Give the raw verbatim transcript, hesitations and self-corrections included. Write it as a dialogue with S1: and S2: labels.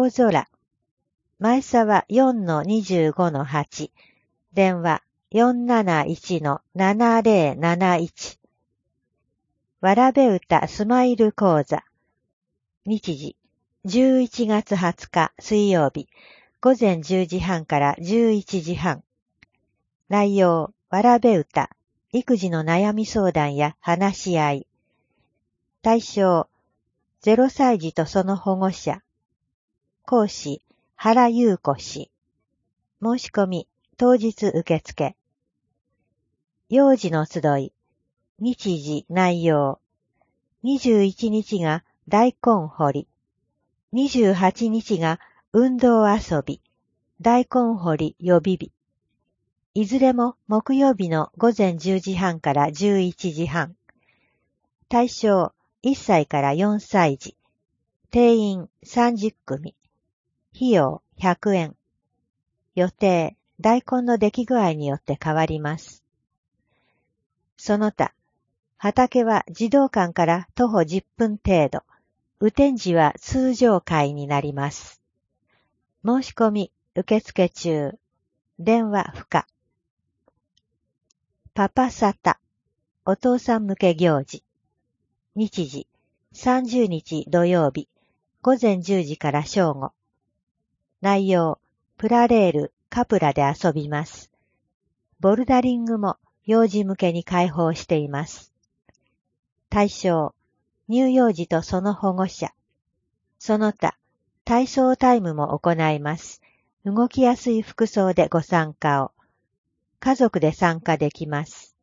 S1: 大空。前沢 よんのにじゅうごのはち。電話 よんなないちのななぜろなないち。わらべ歌スマイル講座。日時、じゅういちがつはつか水曜日、午前じゅうじはんからじゅういちじはん。内容、わらべ歌、育児の悩み相談や話し合い。対象、ゼロさい児とその保護者。講師、原優子氏。申し込み、当日受付。幼児の集い、日時内容。にじゅういちにちが大根掘り。にじゅうはちにちが運動遊び。大根掘り予備日。いずれも木曜日の午前じゅうじはんからじゅういちじはん。対象いっさいからよんさい児。定員さんじゅっくみ。費用ひゃくえん。予定、大根の出来具合によって変わります。その他、畑は児童館から徒歩じゅっぷん程度。雨天時は通常会になります。申し込み、受付中。電話不可。パパサタ、お父さん向け行事。日時、さんじゅうにち土曜日、午前じゅうじから正午。内容、プラレール、カプラで遊びます。ボルダリングも幼児向けに開放しています。対象、乳幼児とその保護者。その他、体操タイムも行います。動きやすい服装でご参加を。家族で参加できます。